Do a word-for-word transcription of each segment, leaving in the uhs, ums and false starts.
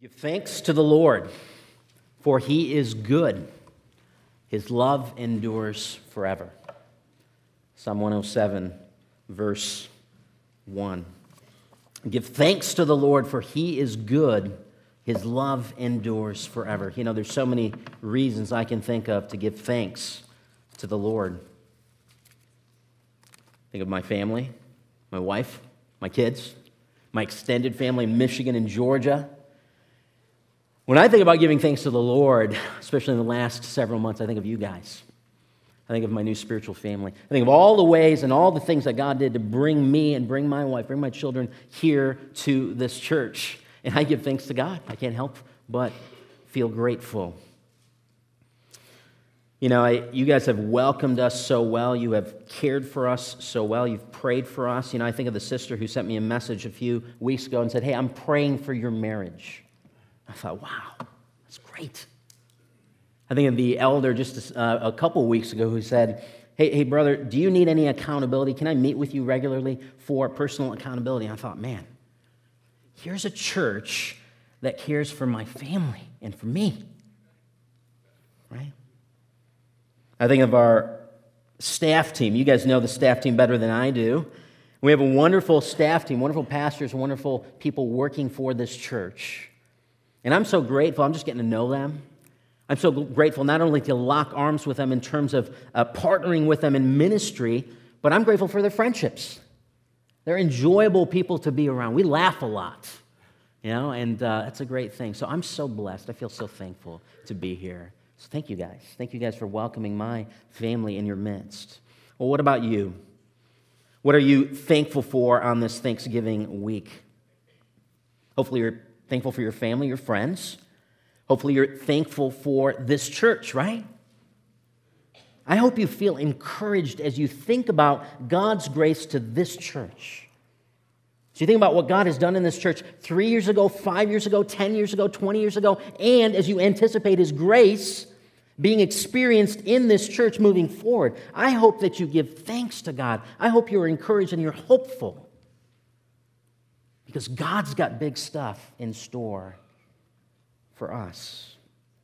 Give thanks to the Lord, for he is good. His love endures forever. Psalm one oh seven, verse one. Give thanks to the Lord, for he is good. His love endures forever. You know, there's so many reasons I can think of to give thanks to the Lord. Think of my family, my wife, my kids, my extended family in Michigan and Georgia. When I think about giving thanks to the Lord, especially in the last several months, I think of you guys. I think of my new spiritual family. I think of all the ways and all the things that God did to bring me and bring my wife, bring my children here to this church. And I give thanks to God. I can't help but feel grateful. You know, I, you guys have welcomed us so well. You have cared for us so well. You've prayed for us. You know, I think of the sister who sent me a message a few weeks ago and said, "Hey, I'm praying for your marriage." I thought, wow, that's great. I think of the elder just uh, a couple weeks ago who said, hey, hey, brother, do you need any accountability? Can I meet with you regularly for personal accountability? And I thought, man, here's a church that cares for my family and for me, right? I think of our staff team. You guys know the staff team better than I do. We have a wonderful staff team, wonderful pastors, wonderful people working for this church. And I'm so grateful. I'm just getting to know them. I'm so grateful not only to lock arms with them in terms of uh, partnering with them in ministry, but I'm grateful for their friendships. They're enjoyable people to be around. We laugh a lot, you know, and uh, that's a great thing. So I'm so blessed. I feel so thankful to be here. So thank you guys. Thank you guys for welcoming my family in your midst. Well, what about you? What are you thankful for on this Thanksgiving week? Hopefully you're thankful for your family, your friends. Hopefully you're thankful for this church, right? I hope you feel encouraged as you think about God's grace to this church. So you think about what God has done in this church three years ago, five years ago, ten years ago, twenty years ago, and as you anticipate His grace being experienced in this church moving forward. I hope that you give thanks to God. I hope you're encouraged and you're hopeful. Because God's got big stuff in store for us.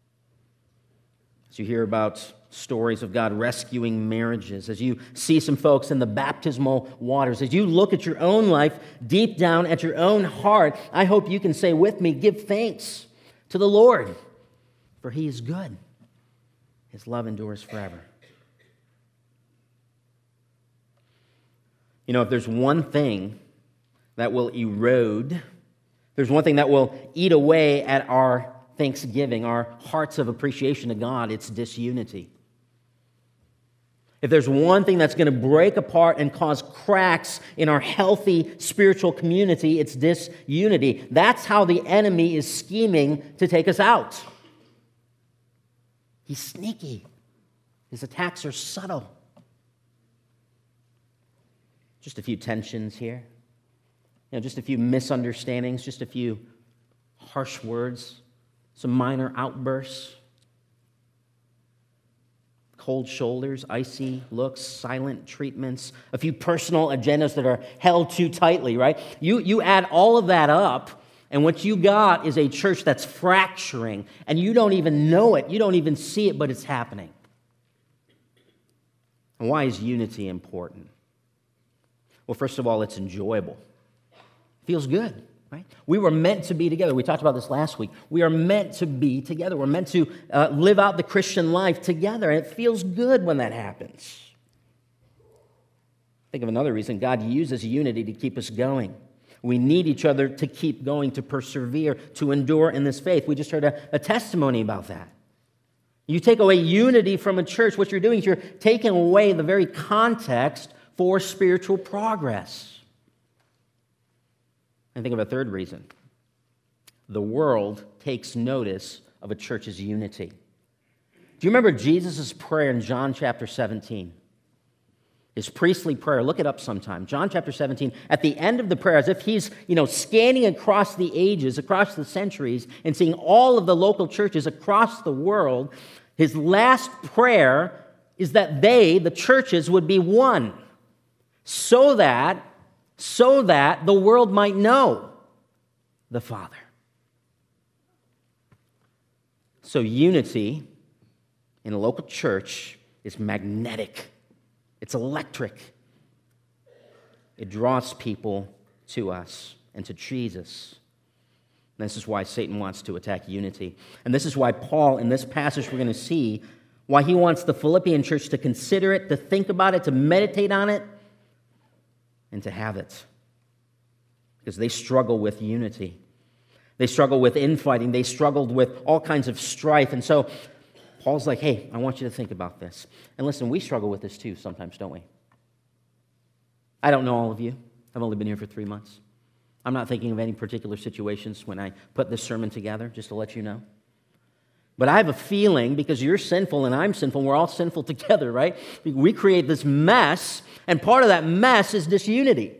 As you hear about stories of God rescuing marriages, as you see some folks in the baptismal waters, as you look at your own life, deep down at your own heart, I hope you can say with me, give thanks to the Lord, for He is good. His love endures forever. You know, if there's one thing that will erode, there's one thing that will eat away at our thanksgiving, our hearts of appreciation to God, it's disunity. If there's one thing that's going to break apart and cause cracks in our healthy spiritual community, it's disunity. That's how the enemy is scheming to take us out. He's sneaky. His attacks are subtle. Just a few tensions here. You know, just a few misunderstandings, just a few harsh words, some minor outbursts, cold shoulders, icy looks, silent treatments, a few personal agendas that are held too tightly, right? You, you add all of that up, and what you got is a church that's fracturing, and you don't even know it, you don't even see it, but it's happening. And why is unity important? Well, first of all, it's enjoyable. Feels good, right? We were meant to be together. We talked about this last week. We are meant to be together. We're meant to uh, live out the Christian life together, and it feels good when that happens. Think of another reason. God uses unity to keep us going. We need each other to keep going, to persevere, to endure in this faith. We just heard a, a testimony about that. You take away unity from a church, what you're doing is you're taking away the very context for spiritual progress. And think of a third reason. The world takes notice of a church's unity. Do you remember Jesus' prayer in John chapter seventeen? His priestly prayer. Look it up sometime. John chapter seventeen. At the end of the prayer, as if he's, you know, scanning across the ages, across the centuries, and seeing all of the local churches across the world, his last prayer is that they, the churches, would be one, so that so that the world might know the Father. So unity in a local church is magnetic. It's electric. It draws people to us and to Jesus. And this is why Satan wants to attack unity. And this is why Paul, in this passage we're going to see, why he wants the Philippian church to consider it, to think about it, to meditate on it, and to have it. Because they struggle with unity. They struggle with infighting. They struggled with all kinds of strife. And so Paul's like, hey, I want you to think about this. And listen, we struggle with this too sometimes, don't we? I don't know all of you. I've only been here for three months. I'm not thinking of any particular situations when I put this sermon together, just to let you know. But I have a feeling, because you're sinful and I'm sinful, and we're all sinful together, right? We create this mess, and part of that mess is disunity.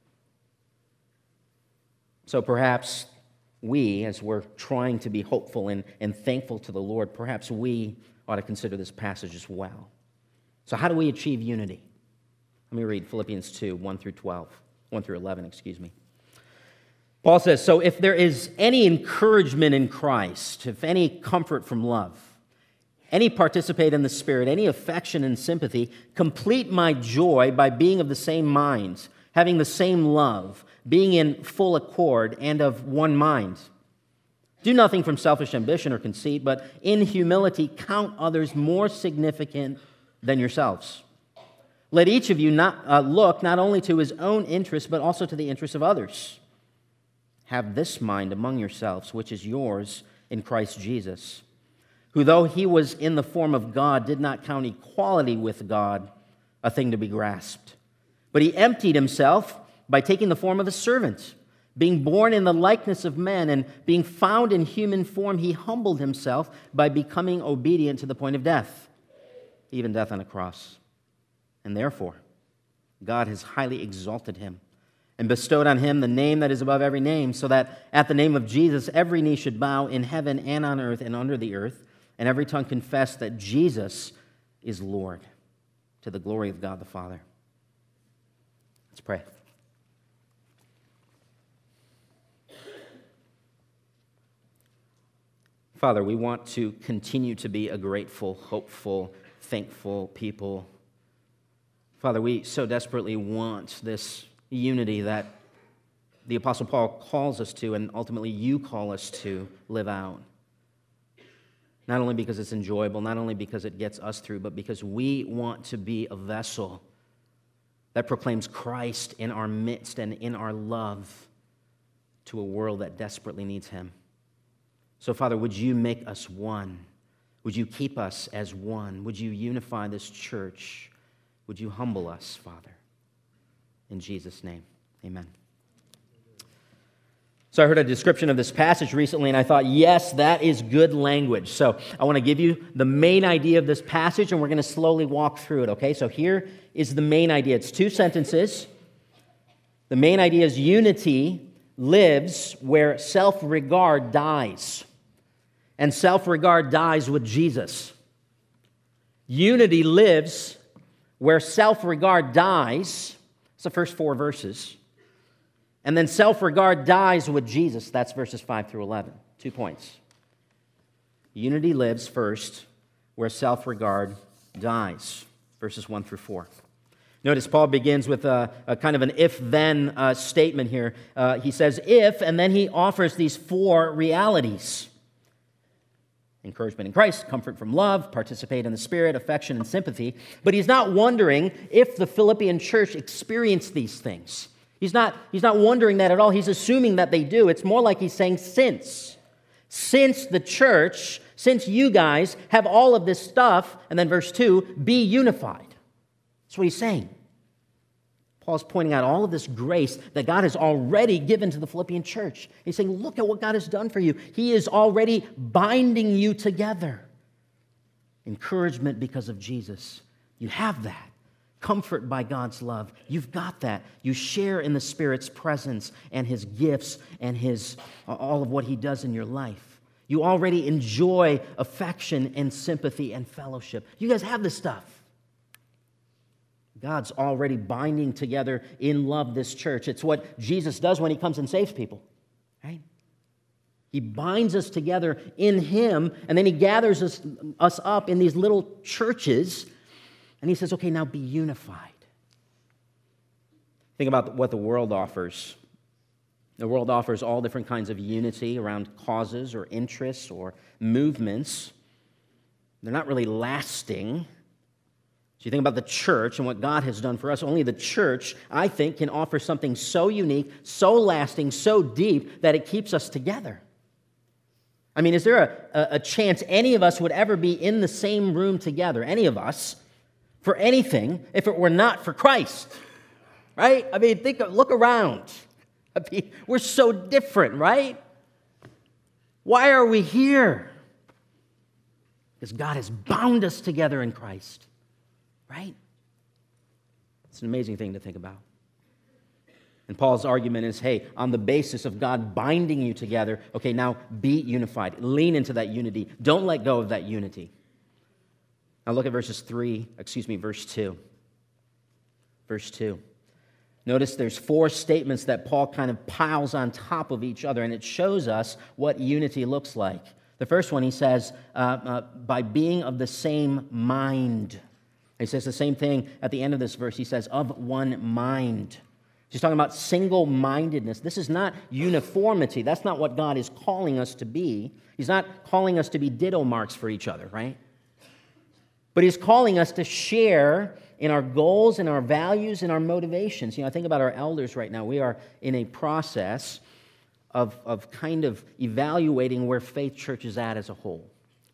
So perhaps we, as we're trying to be hopeful and, and thankful to the Lord, perhaps we ought to consider this passage as well. So how do we achieve unity? Let me read Philippians two, one through twelve, one through eleven, excuse me. Paul says, so if there is any encouragement in Christ, if any comfort from love, any participate in the Spirit, any affection and sympathy, complete my joy by being of the same mind, having the same love, being in full accord and of one mind. Do nothing from selfish ambition or conceit, but in humility count others more significant than yourselves. Let each of you not uh, look not only to his own interest, but also to the interests of others. Have this mind among yourselves, which is yours in Christ Jesus, who though he was in the form of God, did not count equality with God a thing to be grasped. But he emptied himself by taking the form of a servant. Being born in the likeness of men and being found in human form, he humbled himself by becoming obedient to the point of death, even death on a cross. And therefore, God has highly exalted him and bestowed on him the name that is above every name, so that at the name of Jesus every knee should bow in heaven and on earth and under the earth, and every tongue confess that Jesus is Lord, to the glory of God the Father. Let's pray. Father, we want to continue to be a grateful, hopeful, thankful people. Father, we so desperately want this unity that the Apostle Paul calls us to, and ultimately you call us to live out. Not only because it's enjoyable, not only because it gets us through, but because we want to be a vessel that proclaims Christ in our midst and in our love to a world that desperately needs him. So, Father, would you make us one? Would you keep us as one? Would you unify this church? Would you humble us, Father? In Jesus' name, amen. So I heard a description of this passage recently, and I thought, yes, that is good language. So I want to give you the main idea of this passage, and we're going to slowly walk through it, okay? So here is the main idea. It's two sentences. The main idea is unity lives where self-regard dies. And self-regard dies with Jesus. Unity lives where self-regard dies. It's the first four verses. And then self-regard dies with Jesus. That's verses five through eleven. Two points. Unity lives first where self-regard dies. Verses one through four. Notice Paul begins with a, a kind of an if-then uh, statement here. Uh, he says if, and then he offers these four realities. Encouragement in Christ, comfort from love, participate in the Spirit, affection and sympathy. But he's not wondering if the Philippian church experienced these things. He's not, he's not wondering that at all. He's assuming that they do. It's more like he's saying since. Since the church, since you guys have all of this stuff, and then verse two, be unified. That's what he's saying. Paul's pointing out all of this grace that God has already given to the Philippian church. He's saying, look at what God has done for you. He is already binding you together. Encouragement because of Jesus. You have that. Comfort by God's love. You've got that. You share in the Spirit's presence and His gifts and His all of what He does in your life. You already enjoy affection and sympathy and fellowship. You guys have this stuff. God's already binding together in love this church. It's what Jesus does when He comes and saves people, right? He binds us together in Him, and then He gathers us, us up in these little churches, and He says, okay, now be unified. Think about what the world offers. The world offers all different kinds of unity around causes or interests or movements. They're not really lasting. So you think about the church and what God has done for us. Only the church, I think, can offer something so unique, so lasting, so deep that it keeps us together. I mean, is there a, a chance any of us would ever be in the same room together, any of us, for anything, if it were not for Christ? Right? I mean, think, look around. I mean, we're so different, right? Why are we here? Because God has bound us together in Christ, right? It's an amazing thing to think about. And Paul's argument is, hey, on the basis of God binding you together, okay, now be unified. Lean into that unity. Don't let go of that unity. Now look at verses three, excuse me, verse two. Verse two. Notice there's four statements that Paul kind of piles on top of each other, and it shows us what unity looks like. The first one, he says, uh, uh, by being of the same mind. He says the same thing at the end of this verse. He says, of one mind. He's talking about single-mindedness. This is not uniformity. That's not what God is calling us to be. He's not calling us to be ditto marks for each other, right? But He's calling us to share in our goals and our values and our motivations. You know, I think about our elders right now. We are in a process of, of kind of evaluating where Faith Church is at as a whole.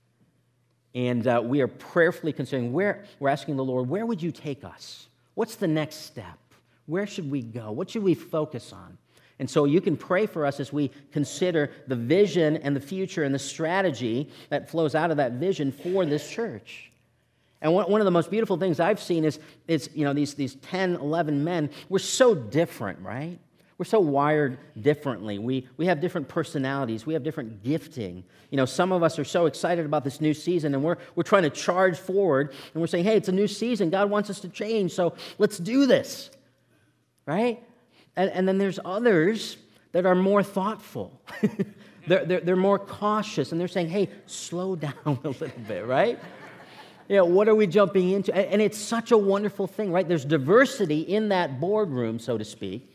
And uh, we are prayerfully considering, where we're asking the Lord, where would you take us? What's the next step? Where should we go? What should we focus on? And so you can pray for us as we consider the vision and the future and the strategy that flows out of that vision for this church. And one of the most beautiful things I've seen is, is you know, these, these ten, eleven men, we're so different, right? We're so wired differently. We, we have different personalities. We have different gifting. You know, some of us are so excited about this new season, and we're, we're trying to charge forward, and we're saying, hey, it's a new season. God wants us to change, so let's do this, right? And, and then there's others that are more thoughtful. they're, they're, they're more cautious, and they're saying, hey, slow down a little bit, right? You know, what are we jumping into? And it's such a wonderful thing, right? There's diversity in that boardroom, so to speak.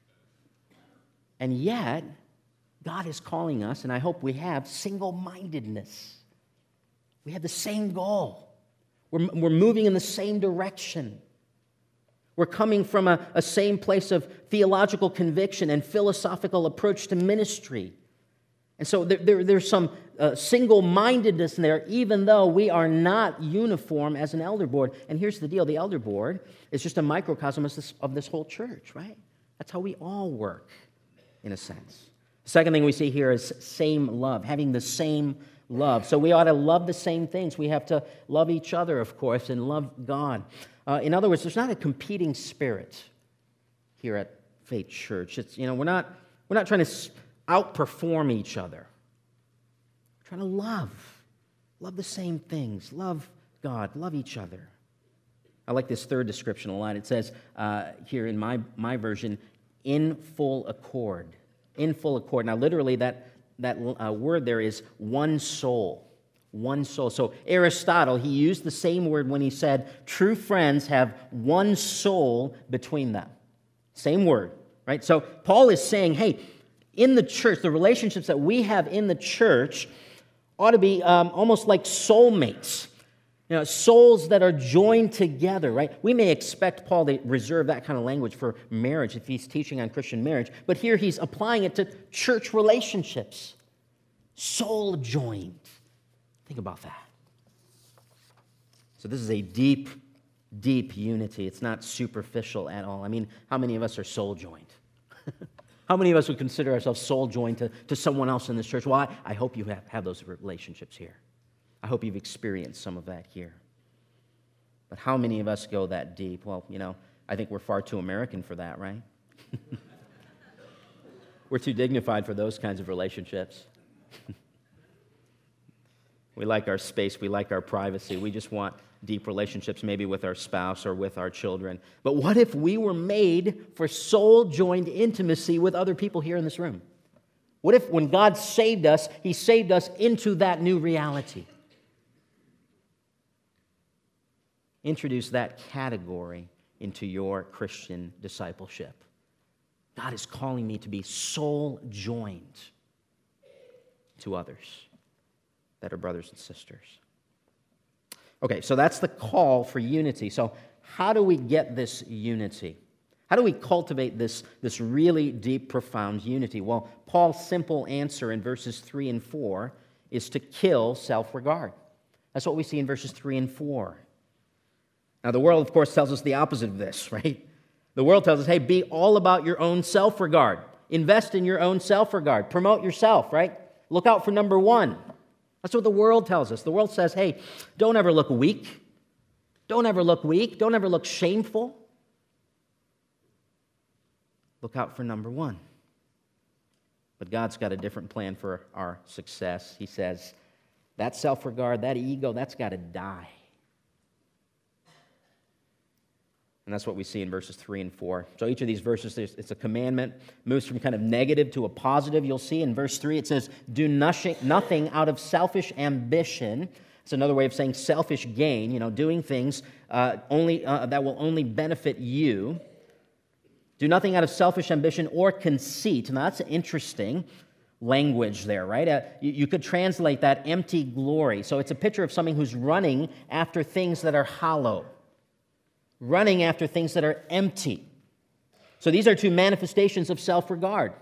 And yet, God is calling us, and I hope we have, single-mindedness. We have the same goal. We're, we're moving in the same direction. We're coming from a, a same place of theological conviction and philosophical approach to ministry. And so there, there, there's some uh, single-mindedness in there, even though we are not uniform as an elder board. And here's the deal. The elder board is just a microcosm of this, of this whole church, right? That's how we all work, in a sense. The second thing we see here is same love, having the same love. So we ought to love the same things. We have to love each other, of course, and love God. Uh, in other words, there's not a competing spirit here at Faith Church. It's, you know, we're not, we're not trying to outperform each other. We're trying to love. Love the same things. Love God. Love each other. I like this third description a lot. It says uh, here in my, my version, in full accord. In full accord. Now, literally, that, that uh, word there is one soul. One soul. So Aristotle, he used the same word when he said, true friends have one soul between them. Same word, right? So Paul is saying, hey, in the church, the relationships that we have in the church ought to be um, almost like soulmates. You know, souls that are joined together, right? We may expect Paul to reserve that kind of language for marriage if he's teaching on Christian marriage, but here he's applying it to church relationships. Soul joined. Think about that. So this is a deep, deep unity. It's not superficial at all. I mean, how many of us are soul joined? How many of us would consider ourselves soul joined to, to someone else in this church? Well, I, I hope you have, have those relationships here. I hope you've experienced some of that here. But how many of us go that deep? Well, you know, I think we're far too American for that, right? We're too dignified for those kinds of relationships. We like our space. We like our privacy. We just want deep relationships maybe with our spouse or with our children. But what if we were made for soul-joined intimacy with other people here in this room? What if when God saved us, He saved us into that new reality? Introduce that category into your Christian discipleship. God is calling me to be soul-joined to others that are brothers and sisters. Okay, so that's the call for unity. So how do we get this unity? How do we cultivate this, this really deep, profound unity? Well, Paul's simple answer in verses three and four is to kill self-regard. That's what we see in verses three and four. Now, the world, of course, tells us the opposite of this, right? The world tells us, hey, be all about your own self-regard. Invest in your own self-regard. Promote yourself, right? Look out for number one. That's what the world tells us. The world says, hey, don't ever look weak. Don't ever look weak. Don't ever look shameful. Look out for number one. But God's got a different plan for our success. He says, that self-regard, that ego, that's got to die. And that's what we see in verses three and four. So each of these verses, it's a commandment, moves from kind of negative to a positive. You'll see in verse three, it says, do nothing out of selfish ambition. It's another way of saying selfish gain, you know, doing things uh, only uh, that will only benefit you. Do nothing out of selfish ambition or conceit. Now, that's interesting language there, right? Uh, you, you could translate that empty glory. So it's a picture of somebody who's running after things that are hollow. Running after things that are empty. So these are two manifestations of self-regard.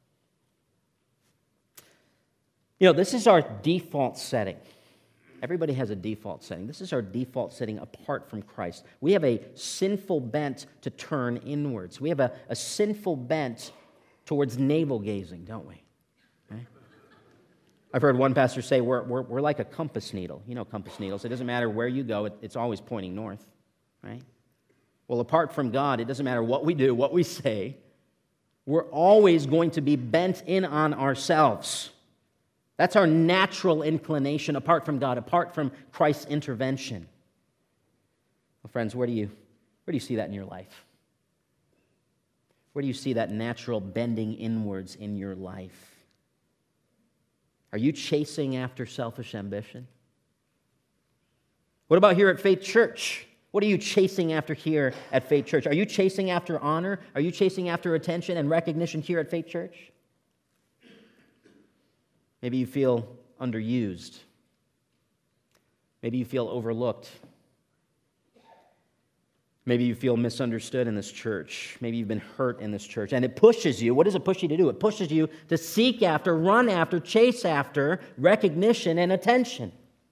You know, this is our default setting. Everybody has a default setting. This is our default setting apart from Christ. We have a sinful bent to turn inwards. We have a, a sinful bent towards navel-gazing, don't we? Okay? I've heard one pastor say we're, we're, we're like a compass needle. You know compass needles. It doesn't matter where you go. It, it's always pointing north, right? Well, apart from God, it doesn't matter what we do, what we say. We're always going to be bent in on ourselves. That's our natural inclination apart from God, apart from Christ's intervention. Well, friends, where do you, where do you see that in your life? Where do you see that natural bending inwards in your life? Are you chasing after selfish ambition? What about here at Faith Church? What are you chasing after here at Faith Church? Are you chasing after honor? Are you chasing after attention and recognition here at Faith Church? Maybe you feel underused. Maybe you feel overlooked. Maybe you feel misunderstood in this church. Maybe you've been hurt in this church. And it pushes you. What does it push you to do? It pushes you to seek after, run after, chase after recognition and attention.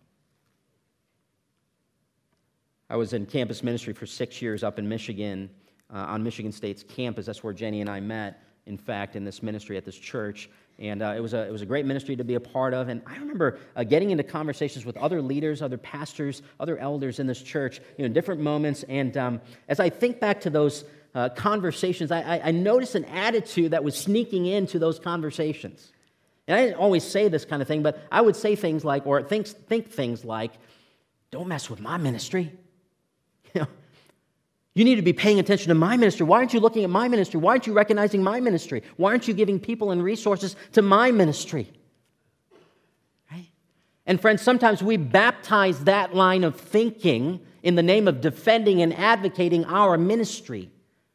I was in campus ministry for six years up in Michigan, uh, on Michigan State's campus. That's where Jenny and I met, in fact, in this ministry at this church. And uh, it was a it was a great ministry to be a part of. And I remember uh, getting into conversations with other leaders, other pastors, other elders in this church, you know, different moments. And um, as I think back to those uh, conversations, I, I, I noticed an attitude that was sneaking into those conversations. And I didn't always say this kind of thing, but I would say things like, or think, think things like, don't mess with my ministry. You know, you need to be paying attention to my ministry. Why aren't you looking at my ministry? Why aren't you recognizing my ministry? Why aren't you giving people and resources to my ministry? Right? And friends, sometimes we baptize that line of thinking in the name of defending and advocating our ministry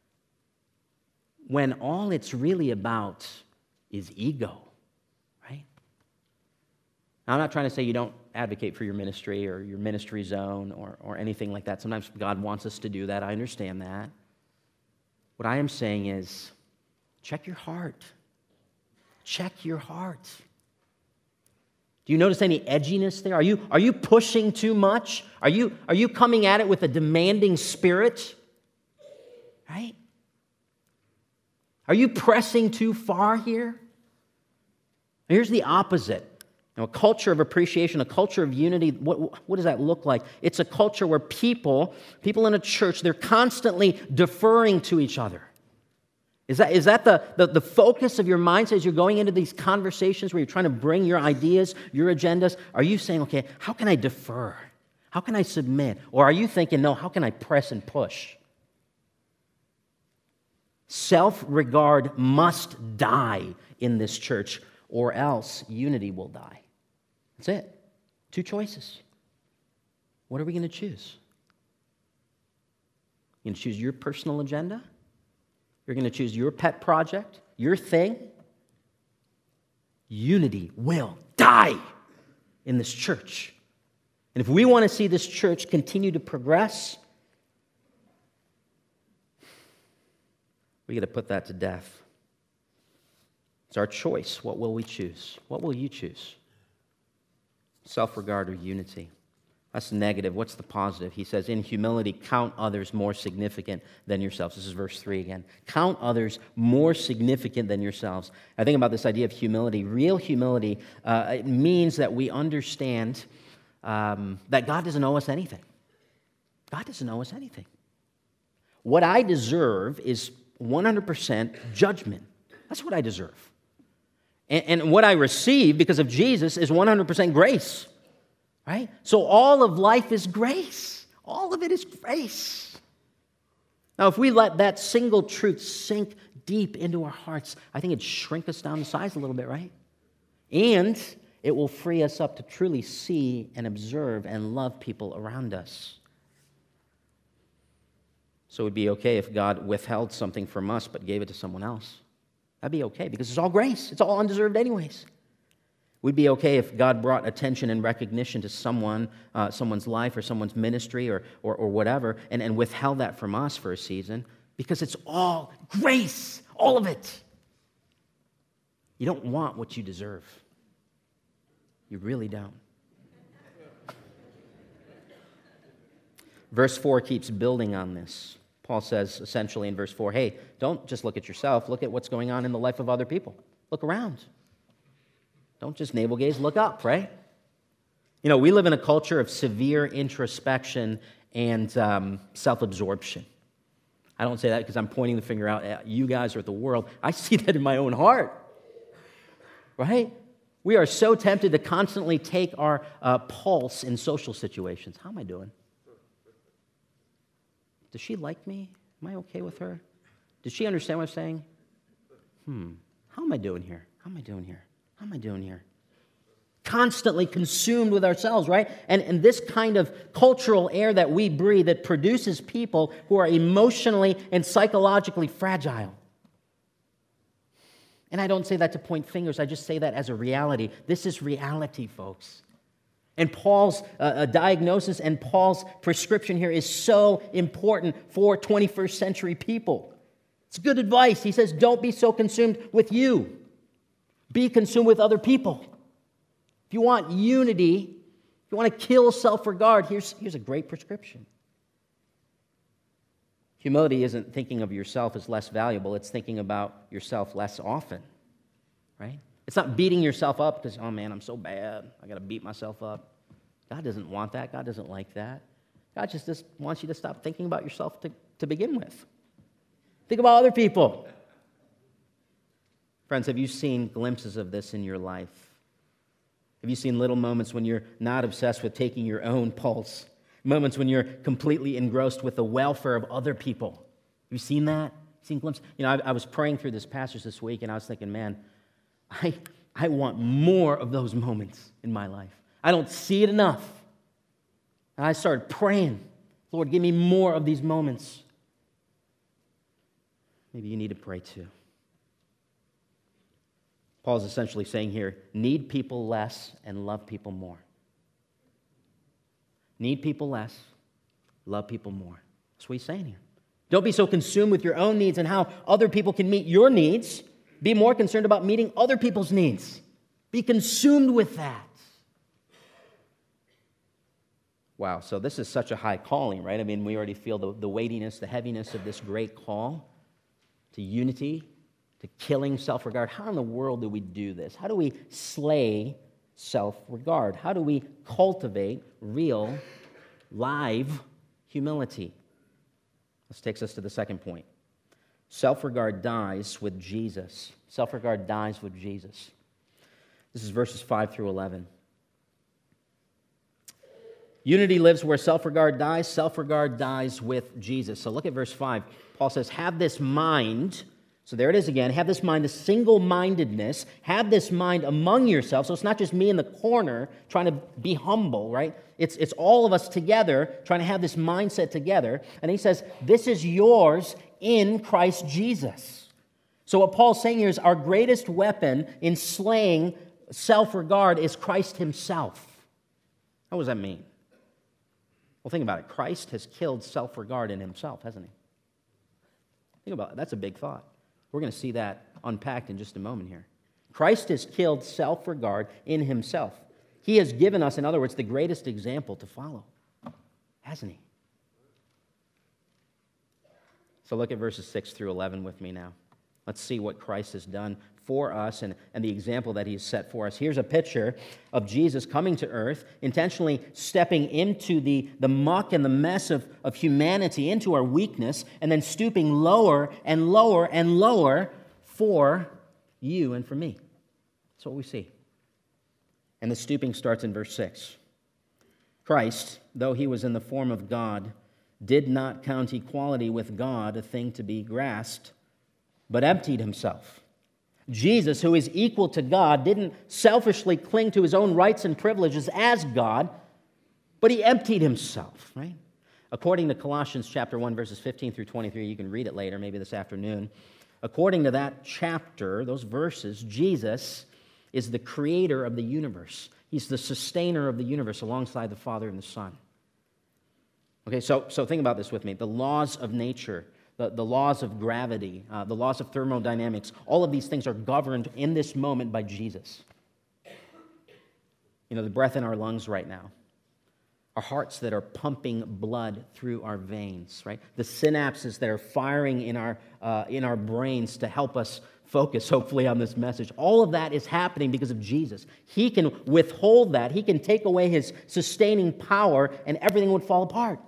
when all it's really about is ego. Right? Now, I'm not trying to say you don't advocate for your ministry or your ministry zone or, or anything like that. Sometimes God wants us to do that. I understand that. What I am saying is, check your heart. Check your heart. Do you notice any edginess there? Are you, are you pushing too much? Are you, are you coming at it with a demanding spirit? Right? Are you pressing too far here? Here's the opposite. Now, a culture of appreciation, a culture of unity, what, what does that look like? It's a culture where people, people in a church, they're constantly deferring to each other. Is that, is that the, the, the focus of your mindset as you're going into these conversations where you're trying to bring your ideas, your agendas? Are you saying, okay, how can I defer? How can I submit? Or are you thinking, no, how can I press and push? Self-regard must die in this church, or else unity will die. That's it. Two choices. What are we going to choose? You're going to choose your personal agenda? You're going to choose your pet project, your thing? Unity will die in this church. And if we want to see this church continue to progress, we got to put that to death. It's our choice. What will we choose? What will you choose? Self-regard or unity? That's negative. What's the positive? He says, in humility, count others more significant than yourselves. This is verse three again. Count others more significant than yourselves. I think about this idea of humility. Real humility, uh, it means that we understand um, that God doesn't owe us anything. God doesn't owe us anything. What I deserve is one hundred percent judgment. That's what I deserve. And, and what I receive because of Jesus is one hundred percent grace. Right? So all of life is grace. All of it is grace. Now, if we let that single truth sink deep into our hearts, I think it'd shrink us down to size a little bit, right? And it will free us up to truly see and observe and love people around us. So it would be okay if God withheld something from us but gave it to someone else. That'd be okay because it's all grace. It's all undeserved anyways. We'd be okay if God brought attention and recognition to someone, uh, someone's life or someone's ministry or, or, or whatever, and, and withheld that from us for a season because it's all grace, all of it. You don't want what you deserve. You really don't. Verse four keeps building on this. Paul says essentially in verse four, hey, don't just look at yourself. Look at what's going on in the life of other people. Look around. Don't just navel gaze, look up, right? You know, we live in a culture of severe introspection and um, self-absorption. I don't say that because I'm pointing the finger out at you guys or at the world. I see that in my own heart, right? We are so tempted to constantly take our uh, pulse in social situations. How am I doing? Does she like me? Am I okay with her? Does she understand what I'm saying? Hmm, how am I doing here? How am I doing here? How am I doing here? Constantly consumed with ourselves, right? And, and this kind of cultural air that we breathe that produces people who are emotionally and psychologically fragile. And I don't say that to point fingers. I just say that as a reality. This is reality, folks. And Paul's uh, diagnosis and Paul's prescription here is so important for twenty-first century people. It's good advice. He says, don't be so consumed with you. Be consumed with other people. If you want unity, if you want to kill self-regard, here's, here's a great prescription. Humility isn't thinking of yourself as less valuable. It's thinking about yourself less often, right? It's not beating yourself up because, oh man, I'm so bad. I got to beat myself up. God doesn't want that. God doesn't like that. God just, just wants you to stop thinking about yourself to, to begin with. Think about other people. Friends, have you seen glimpses of this in your life? Have you seen little moments when you're not obsessed with taking your own pulse? Moments when you're completely engrossed with the welfare of other people? Have you seen that? Seen glimpses? You know, I, I was praying through this passage this week, and I was thinking, man, I, I want more of those moments in my life. I don't see it enough. And I started praying, Lord, give me more of these moments. Maybe you need to pray too. Paul's essentially saying here, need people less and love people more. Need people less, love people more. That's what he's saying here. Don't be so consumed with your own needs and how other people can meet your needs. Be more concerned about meeting other people's needs. Be consumed with that. Wow, so this is such a high calling, right? I mean, we already feel the, the weightiness, the heaviness of this great call to unity, to killing self-regard. How in the world do we do this? How do we slay self-regard? How do we cultivate real, live humility? This takes us to the second point. Self-regard dies with Jesus. Self-regard dies with Jesus. This is verses five through eleven. Unity lives where self-regard dies. Self-regard dies with Jesus. So look at verse five. Paul says, have this mind So there it is again. Have this mind, the single-mindedness. Have this mind among yourselves. So it's not just me in the corner trying to be humble, right? It's, it's all of us together trying to have this mindset together. And he says, this is yours in Christ Jesus. So what Paul's saying here is our greatest weapon in slaying self-regard is Christ himself. What does that mean? Well, think about it. Christ has killed self-regard in himself, hasn't he? Think about it. That's a big thought. We're going to see that unpacked in just a moment here. Christ has killed self-regard in himself. He has given us, in other words, the greatest example to follow, hasn't he? So look at verses six through eleven with me now. Let's see what Christ has done for us and, and the example that he's set for us. Here's a picture of Jesus coming to earth, intentionally stepping into the, the muck and the mess of, of humanity, into our weakness, and then stooping lower and lower and lower for you and for me. That's what we see. And the stooping starts in verse six. Christ, though he was in the form of God, did not count equality with God a thing to be grasped, but emptied himself. Jesus, who is equal to God, didn't selfishly cling to his own rights and privileges as God, but he emptied himself, right? According to Colossians chapter one, verses fifteen through twenty-three, you can read it later, maybe this afternoon. According to that chapter, those verses, Jesus is the creator of the universe. He's the sustainer of the universe alongside the Father and the Son. Okay, so, so think about this with me. The laws of nature, the, the laws of gravity, uh, the laws of thermodynamics, all of these things are governed in this moment by Jesus. You know, the breath in our lungs right now, our hearts that are pumping blood through our veins, right? The synapses that are firing in our, uh, in our brains to help us focus, hopefully, on this message. All of that is happening because of Jesus. He can withhold that. He can take away his sustaining power, and everything would fall apart.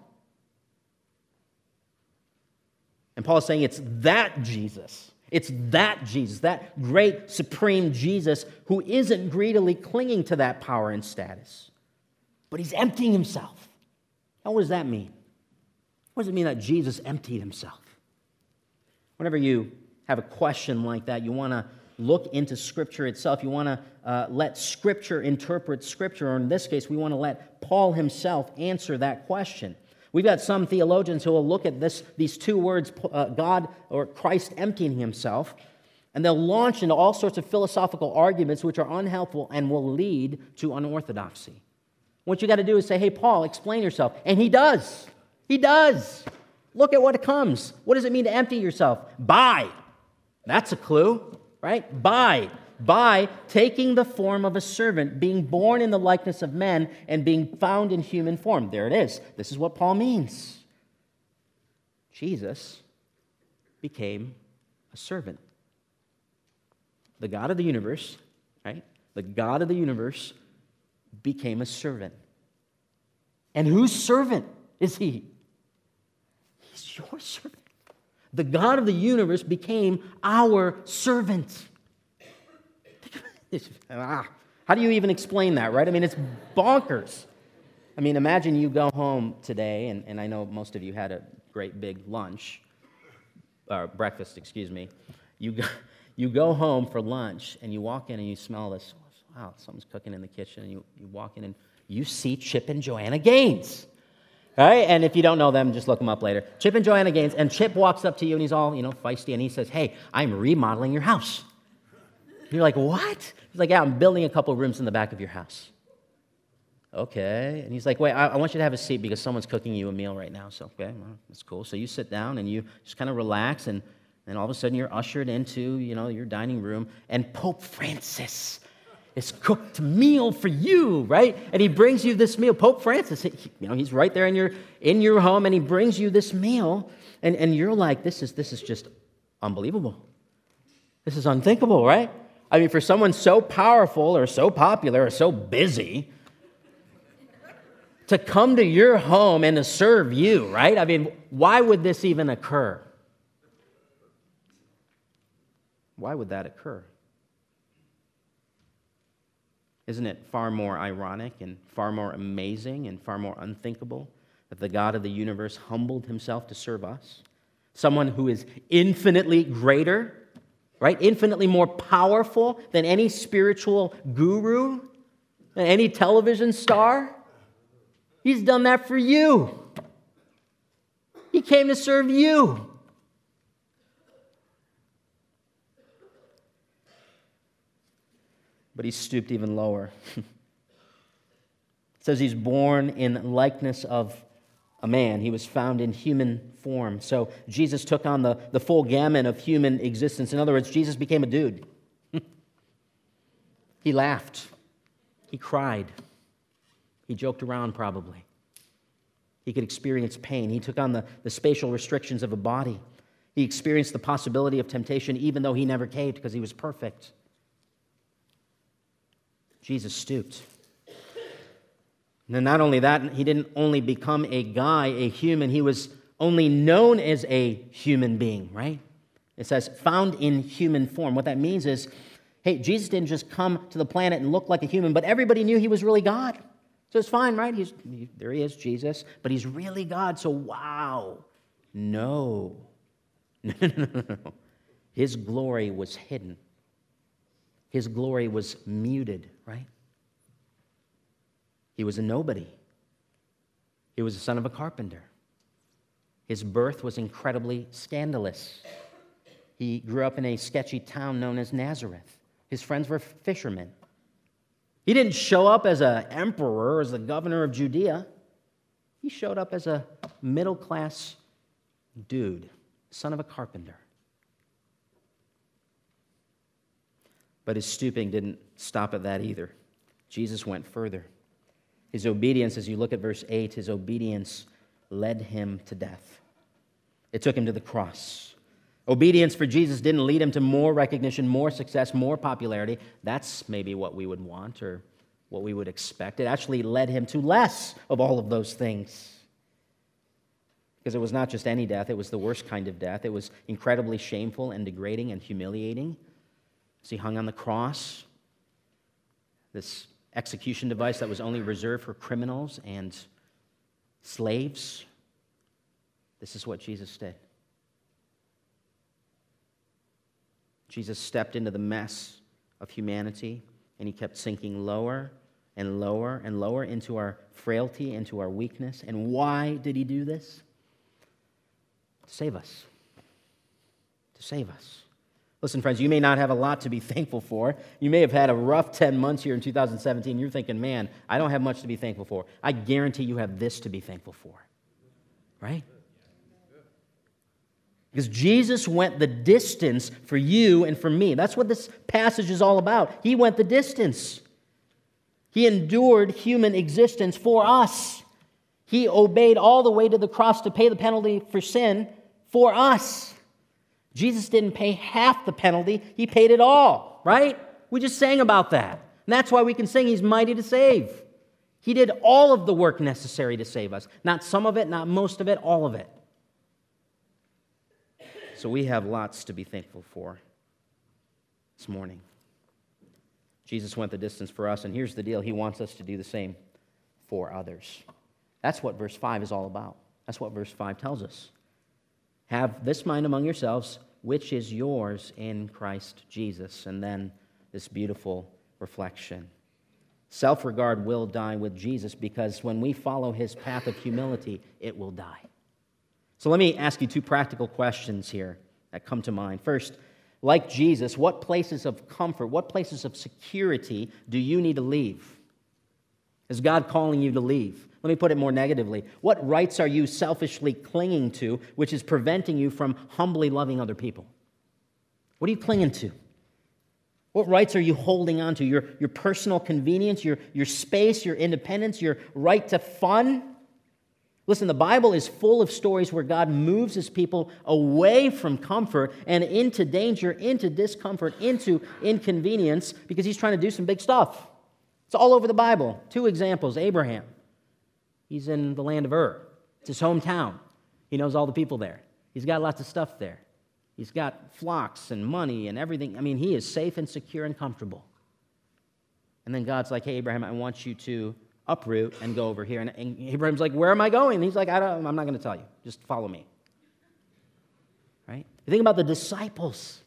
And Paul is saying it's that Jesus. It's that Jesus, that great, supreme Jesus who isn't greedily clinging to that power and status, but he's emptying himself. Now, what does that mean? What does it mean that Jesus emptied himself? Whenever you have a question like that, you want to look into Scripture itself. You want to uh, let Scripture interpret Scripture, or in this case, we want to let Paul himself answer that question. We've got some theologians who will look at this, these two words, uh, God or Christ emptying himself, and they'll launch into all sorts of philosophical arguments which are unhelpful and will lead to unorthodoxy. What you got to do is say, hey, Paul, explain yourself. And he does. He does. Look at what comes. What does it mean to empty yourself? By. That's a clue, right? By. By taking the form of a servant, being born in the likeness of men, and being found in human form. There it is. This is what Paul means. Jesus became a servant. The God of the universe, right? The God of the universe became a servant. And whose servant is he? He's your servant. The God of the universe became our servant. How do you even explain that, right? I mean, it's bonkers. I mean, imagine you go home today, and, and I know most of you had a great big lunch, or breakfast, excuse me. You go, you go home for lunch, and you walk in and you smell this, wow, something's cooking in the kitchen, and you, you walk in and you see Chip and Joanna Gaines. Right? And if you don't know them, just look them up later. Chip and Joanna Gaines, and Chip walks up to you, and he's all, you know, feisty, and he says, hey, I'm remodeling your house. You're like, what? He's like, yeah, I'm building a couple rooms in the back of your house. Okay. And he's like, wait, I, I want you to have a seat because someone's cooking you a meal right now. So, okay, well, that's cool. So you sit down and you just kind of relax, and then all of a sudden you're ushered into, you know, your dining room, and Pope Francis has cooked a meal for you, right? And he brings you this meal. Pope Francis, he, you know, he's right there in your in your home, and he brings you this meal, and, and you're like, this is this is just unbelievable. This is unthinkable, right? I mean, for someone so powerful or so popular or so busy to come to your home and to serve you, right? I mean, why would this even occur? Why would that occur? Isn't it far more ironic and far more amazing and far more unthinkable that the God of the universe humbled himself to serve us? Someone who is infinitely greater right? Infinitely more powerful than any spiritual guru, than any television star. He's done that for you. He came to serve you. But he stooped even lower. It says he's born in likeness of a man. He was found in human form. So Jesus took on the, the full gamut of human existence. In other words, Jesus became a dude. He laughed. He cried. He joked around probably. He could experience pain. He took on the, the spatial restrictions of a body. He experienced the possibility of temptation even though he never caved because he was perfect. Jesus stooped. And then not only that, he didn't only become a guy, a human, he was only known as a human being, right? It says, found in human form. What that means is, hey, Jesus didn't just come to the planet and look like a human, but everybody knew he was really God. So it's fine, right? He's, he, there he is, Jesus, but he's really God, so wow. No. No, no, no, no, no. His glory was hidden. His glory was muted, right? He was a nobody. He was the son of a carpenter. His birth was incredibly scandalous. He grew up in a sketchy town known as Nazareth. His friends were fishermen. He didn't show up as an emperor, as the governor of Judea. He showed up as a middle-class dude, son of a carpenter. But his stooping didn't stop at that either. Jesus went further. His obedience, as you look at verse eight, his obedience led him to death. It took him to the cross. Obedience for Jesus didn't lead him to more recognition, more success, more popularity. That's maybe what we would want or what we would expect. It actually led him to less of all of those things. Because it was not just any death, it was the worst kind of death. It was incredibly shameful and degrading and humiliating. As he hung on the cross, this execution device that was only reserved for criminals and slaves, this is what Jesus did. Jesus stepped into the mess of humanity, and he kept sinking lower and lower and lower into our frailty, into our weakness. And why did he do this? To save us. To save us. Listen, friends, you may not have a lot to be thankful for. You may have had a rough ten months here in two thousand seventeen. You're thinking, man, I don't have much to be thankful for. I guarantee you have this to be thankful for. Right? Because Jesus went the distance for you and for me. That's what this passage is all about. He went the distance. He endured human existence for us. He obeyed all the way to the cross to pay the penalty for sin for us. Jesus didn't pay half the penalty. He paid it all, right? We just sang about that. And that's why we can sing, He's mighty to save. He did all of the work necessary to save us. Not some of it, not most of it, all of it. So we have lots to be thankful for this morning. Jesus went the distance for us, and here's the deal. He wants us to do the same for others. That's what verse five is all about. That's what verse five tells us. Have this mind among yourselves, which is yours in Christ Jesus. And then this beautiful reflection. Self-regard will die with Jesus because when we follow his path of humility, it will die. So let me ask you two practical questions here that come to mind. First, like Jesus, what places of comfort, what places of security do you need to leave? Is God calling you to leave? Let me put it more negatively. What rights are you selfishly clinging to, which is preventing you from humbly loving other people? What are you clinging to? What rights are you holding on to? Your, your personal convenience, your, your space, your independence, your right to fun? Listen, the Bible is full of stories where God moves his people away from comfort and into danger, into discomfort, into inconvenience because he's trying to do some big stuff. It's all over the Bible. Two examples. Abraham. He's in the land of Ur. It's his hometown. He knows all the people there. He's got lots of stuff there. He's got flocks and money and everything. I mean, he is safe and secure and comfortable. And then God's like, hey, Abraham, I want you to uproot and go over here. And, and Abraham's like, where am I going? And he's like, I don't, I'm not going to tell you. Just follow me. Right? You think about the disciples.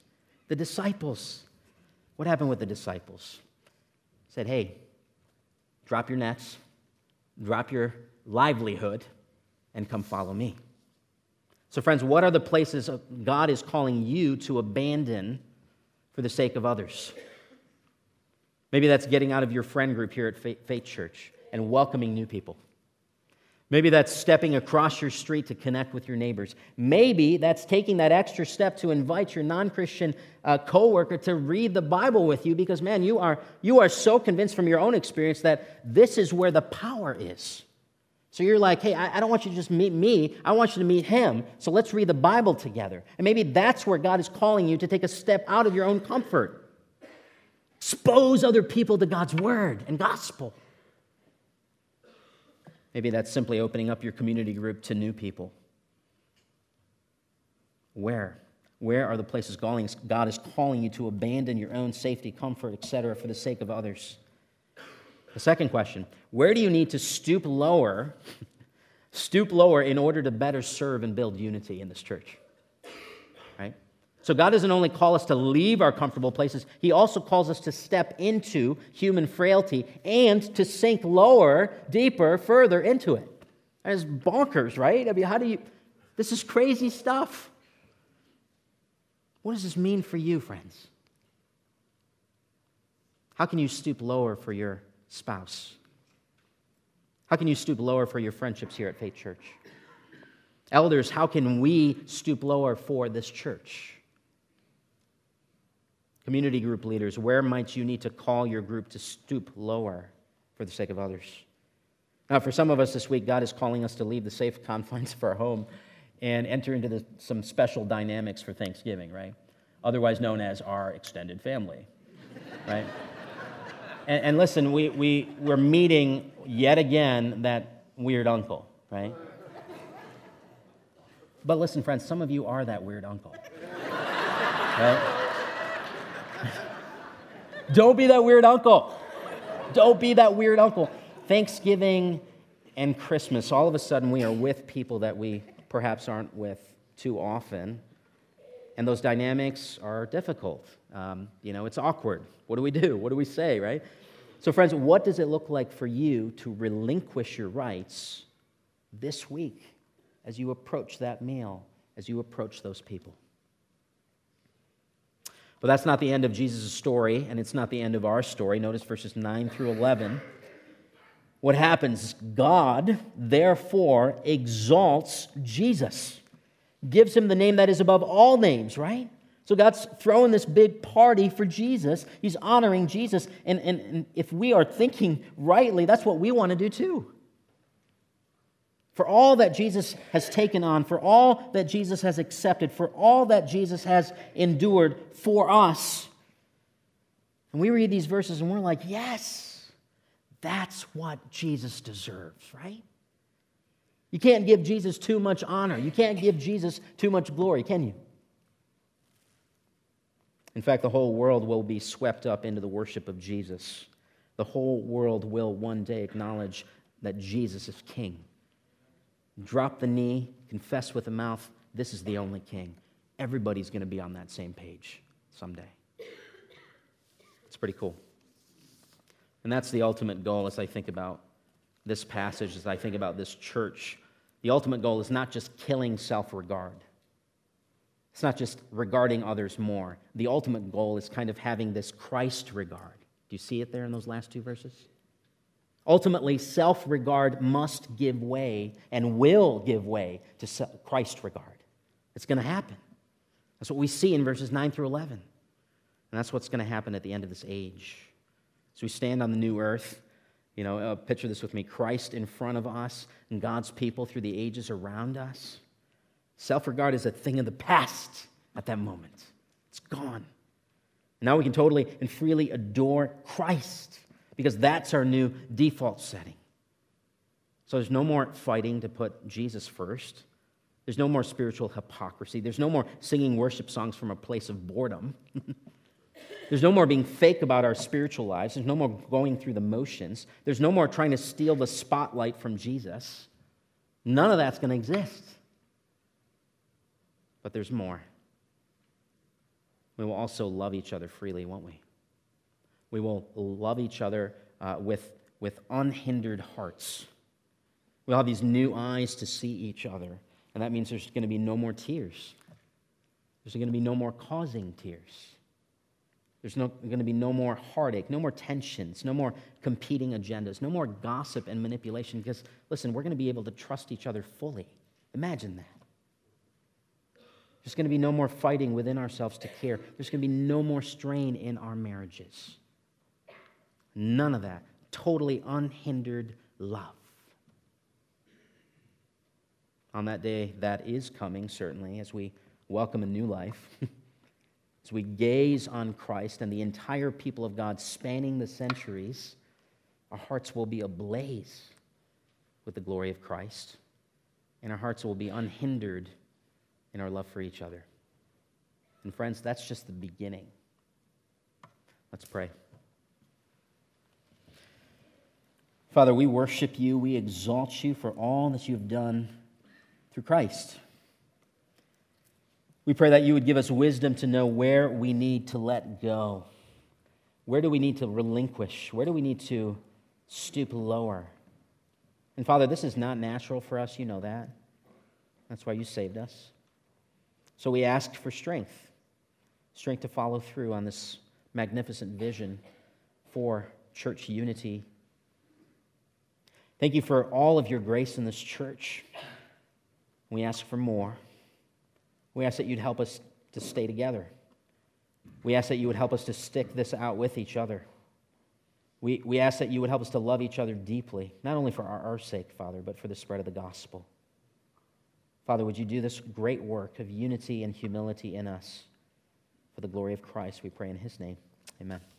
The disciples. What happened with the disciples? Said, hey, drop your nets, drop your livelihood, and come follow me. So friends, what are the places God is calling you to abandon for the sake of others? Maybe that's getting out of your friend group here at Faith Church and welcoming new people. Maybe that's stepping across your street to connect with your neighbors. Maybe that's taking that extra step to invite your non-Christian uh, coworker to read the Bible with you because, man, you are, you are so convinced from your own experience that this is where the power is. So you're like, hey, I, I don't want you to just meet me. I want you to meet him. So let's read the Bible together. And maybe that's where God is calling you to take a step out of your own comfort. Expose other people to God's word and gospel. Maybe that's simply opening up your community group to new people. Where? Where are the places God is calling you to abandon your own safety, comfort, et cetera, for the sake of others? The second question, where do you need to stoop lower, stoop lower in order to better serve and build unity in this church? Right? So God doesn't only call us to leave our comfortable places, He also calls us to step into human frailty and to sink lower, deeper, further into it. That is bonkers, right? I mean, how do you... This is crazy stuff. What does this mean for you, friends? How can you stoop lower for your spouse? How can you stoop lower for your friendships here at Faith Church? Elders, how can we stoop lower for this church? Community group leaders, where might you need to call your group to stoop lower for the sake of others? Now, for some of us this week, God is calling us to leave the safe confines of our home and enter into the, some special dynamics for Thanksgiving, right? Otherwise known as our extended family, right? And, and listen, we, we, we're meeting yet again that weird uncle, right? But listen, friends, some of you are that weird uncle, right? Don't be that weird uncle. Don't be that weird uncle. Thanksgiving and Christmas, all of a sudden we are with people that we perhaps aren't with too often. And those dynamics are difficult. Um, you know, it's awkward. What do we do? What do we say, right? So friends, what does it look like for you to relinquish your rights this week as you approach that meal, as you approach those people? But that's not the end of Jesus' story, and it's not the end of our story. Notice verses nine through eleven. What happens? God, therefore, exalts Jesus, gives him the name that is above all names, right? So God's throwing this big party for Jesus. He's honoring Jesus. And, and, and if we are thinking rightly, that's what we want to do too. For all that Jesus has taken on, for all that Jesus has accepted, for all that Jesus has endured for us. And we read these verses and we're like, yes, that's what Jesus deserves, right? You can't give Jesus too much honor. You can't give Jesus too much glory, can you? In fact, the whole world will be swept up into the worship of Jesus. The whole world will one day acknowledge that Jesus is King. Drop the knee, confess with the mouth, this is the only King. Everybody's going to be on that same page someday. It's pretty cool. And that's the ultimate goal as I think about this passage, as I think about this church. The ultimate goal is not just killing self-regard. It's not just regarding others more. The ultimate goal is kind of having this Christ regard. Do you see it there in those last two verses? Ultimately, self-regard must give way and will give way to Christ regard. It's going to happen. That's what we see in verses nine through eleven. And that's what's going to happen at the end of this age. So we stand on the new earth. You know, uh, picture this with me. Christ in front of us and God's people through the ages around us. Self-regard is a thing of the past at that moment. It's gone. And now we can totally and freely adore Christ, because that's our new default setting. So there's no more fighting to put Jesus first. There's no more spiritual hypocrisy. There's no more singing worship songs from a place of boredom. There's no more being fake about our spiritual lives. There's no more going through the motions. There's no more trying to steal the spotlight from Jesus. None of that's going to exist. But there's more. we will also love each other freely, won't we? We will love each other uh, with, with unhindered hearts. We'll have these new eyes to see each other, and that means there's going to be no more tears. There's going to be no more causing tears. There's no, going to be no more heartache, no more tensions, no more competing agendas, no more gossip and manipulation, because, listen, we're going to be able to trust each other fully. Imagine that. There's going to be no more fighting within ourselves to care. There's going to be no more strain in our marriages. None of that. Totally unhindered love. On that day, that is coming, certainly, as we welcome a new life, as we gaze on Christ and the entire people of God spanning the centuries, our hearts will be ablaze with the glory of Christ, and our hearts will be unhindered in our love for each other. And friends, that's just the beginning. Let's pray. Father, we worship you, we exalt you for all that you've done through Christ. We pray that you would give us wisdom to know where we need to let go. Where do we need to relinquish? Where do we need to stoop lower? And Father, this is not natural for us, you know that. That's why you saved us. So we ask for strength, strength to follow through on this magnificent vision for church unity. Thank you for all of your grace in this church. We ask for more. We ask that you'd help us to stay together. We ask that you would help us to stick this out with each other. We, we ask that you would help us to love each other deeply, not only for our, our sake, Father, but for the spread of the gospel. Father, would you do this great work of unity and humility in us for the glory of Christ? We pray in his name. Amen.